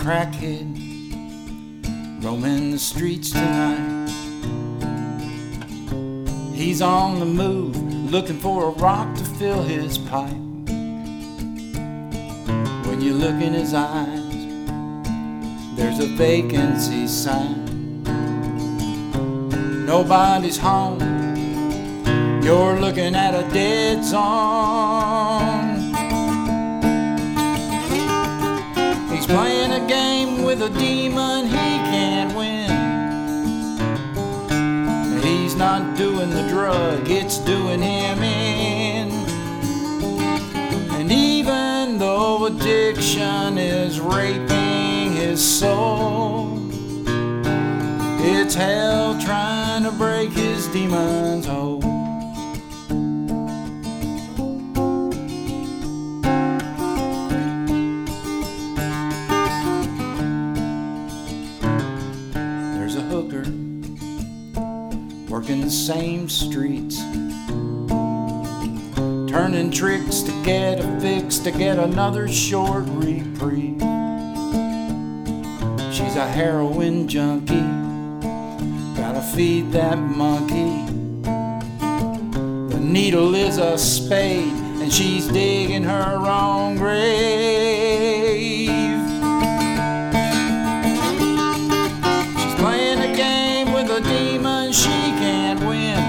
crackhead roaming the streets tonight. He's on the move, looking for a rock to fill his pipe. When you look in his eyes, there's a vacancy sign. Nobody's home, you're looking at a dead zone. He's playing a game with a demon he can't win. He's not doing the drug, it's doing him in. And even though addiction is raping his soul, it's hell trying to break his demon's hold. There's a hooker working the same streets, turning tricks to get a fix, to get another short reprieve. She's a heroin junkie, gotta feed that monkey. The needle is a spade, and she's digging her own grave. She's playing a game with a demon she can't win.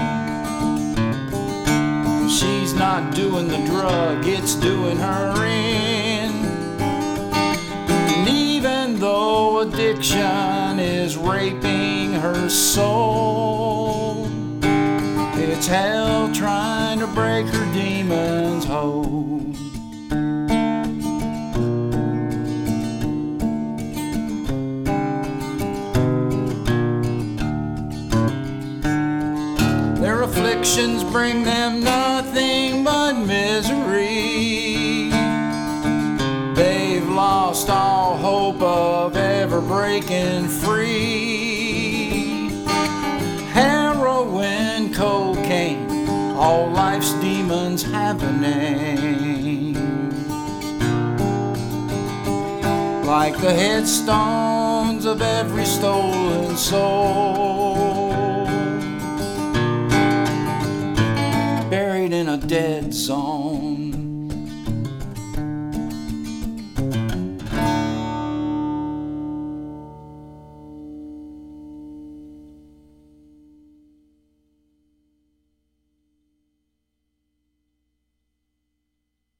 She's not doing the drug, it's doing her in. And even though addiction is raping her soul, it's hell trying to break her demon's hold. Their afflictions bring them nothing but misery. They've lost all hope of ever breaking free. Heroin, cocaine, all life's demons have a name. Like the headstones of every stolen soul, buried in a dead zone.